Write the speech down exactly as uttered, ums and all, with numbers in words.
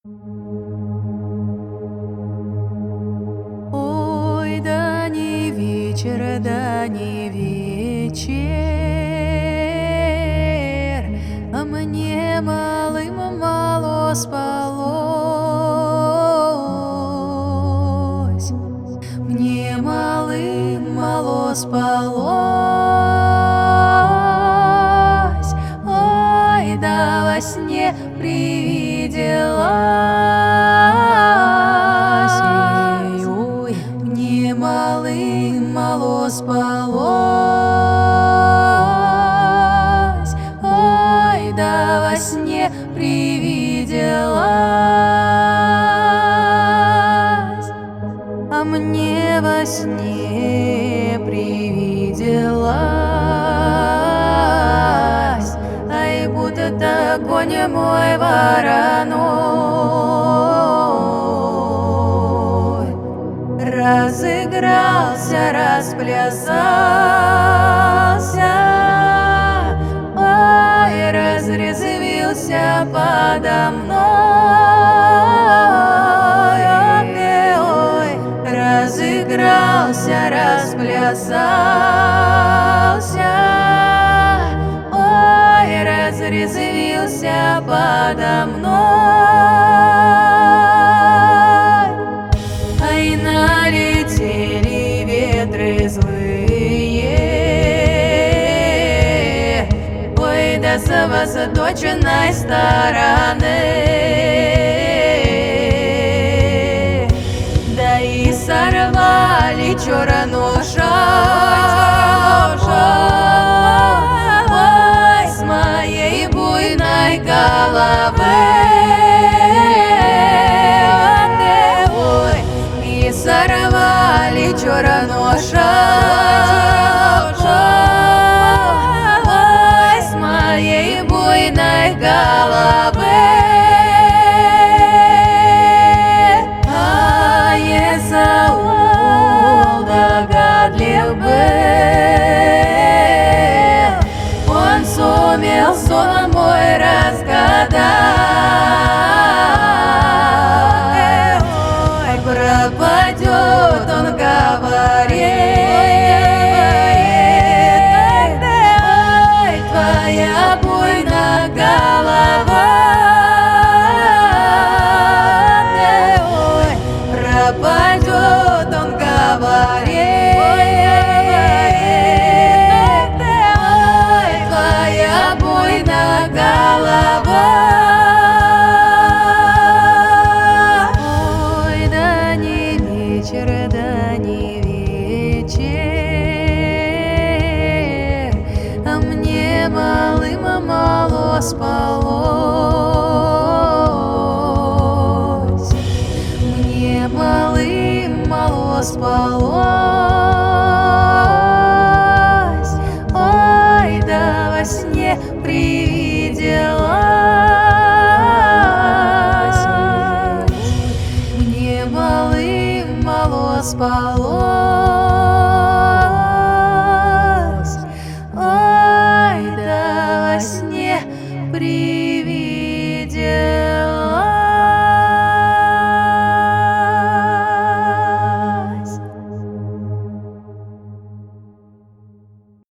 Ой, да не вечер, да не вечер, а мне малым мало спалось, мне малым мало спалось. Ой, да во сне привиделась, ой, мне малым мало спалось. Ой, да во сне привиделась, а мне во сне привиделась, ай, будто конь мой вороной разыгрался, расплясался, ой, разрезвился подо мной, ой, разыгрался, расплясался, ой, разрезвился подо мной. Ай, налетели ветры злые, ой, да с восточной стороны, да и сорвали черную шапку, ой, с моей буйной головы, ой, и сорвали черную шапку, ой, с моей буйной головы. А Есаул догадлив был, он сумел сон мой разгадать. Ой, пропадет, он говорит, ой, твоя буйная голова, ой, пропадет, он говорит, ой, твоя буйная голова. Ой, да не вечер, да не вечер, а мне малым мало спалось, мне малым мало спалось.